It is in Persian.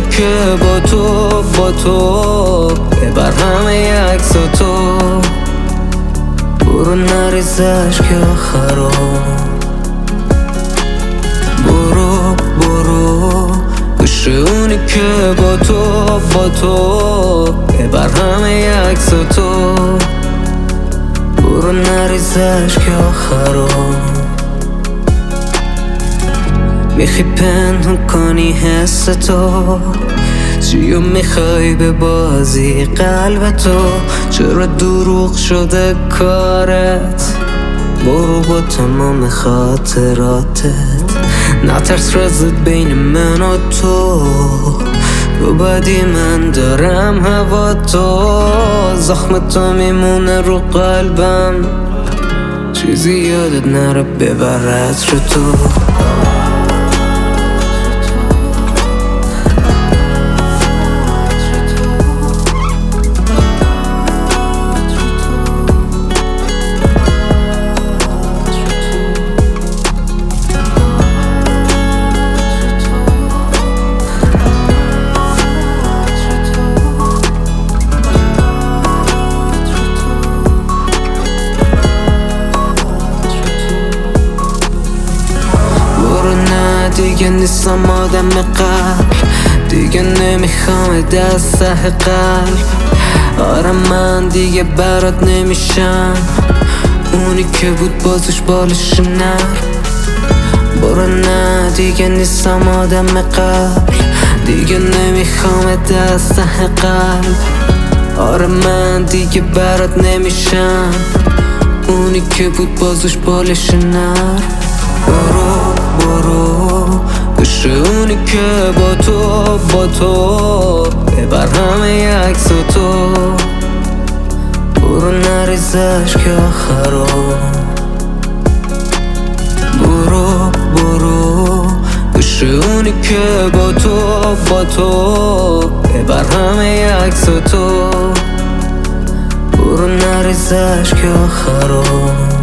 اونی که با تو ببر همه عکس تو، برو نریز اشک آخرا، برو گوش اونی که با تو ببر همه عکس تو، برو نریز اشک آخرا. میخوای پنهون کنی حس تو، چیو میخوای به بازی قلب تو، چرا دروغ شده کارت، برو با تمام خاطراتت، نترس رازت بین من و تو، رو بدی من دارم هوا تو، زخم تو میمونه رو قلبم، چیزی یادت نره ببرت رو تو. دیگه نیستم آدم قبل، دیگه نمیخوام دست قلب، آره من دیگه برات نمیشم اونی که بود بازش بالش نر، برو نه دیگه نیستم آدم قبل، دیگه نمیخوام دست قلب، آره من دیگه برات نمیشم اونی که بود بازش بالش نر، برو گوش اونی که با تو ببر همه عکس تو، برو نریز اشک آخرا، برو گوش اونی که با تو ببر همه عکس تو، برو نریز اشک آخرا.